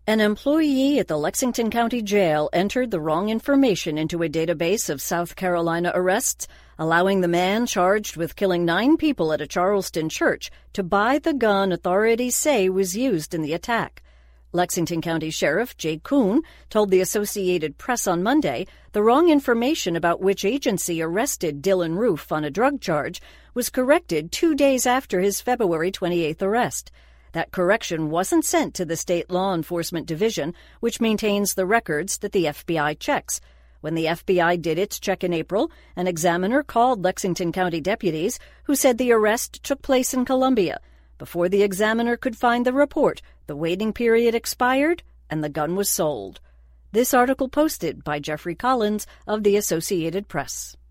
An employee at the Lexington County Jail entered the wrong information into a database of South Carolina arrests, allowing the man charged with killing 9 people at a Charleston church to buy the gun authorities say was used in the attack. Lexington County Sheriff Jay Kuhn told the Associated Press on Monday the wrong information about which agency arrested Dylan Roof on a drug charge was corrected 2 days after his February 28th arrest. That correction wasn't sent to the State Law Enforcement Division, which maintains the records that the FBI checks. When the FBI did its check in April, an examiner called Lexington County deputies who said the arrest took place in Columbia. Before the examiner could find the report, the waiting period expired and the gun was sold. This article posted by Jeffrey Collins of the Associated Press.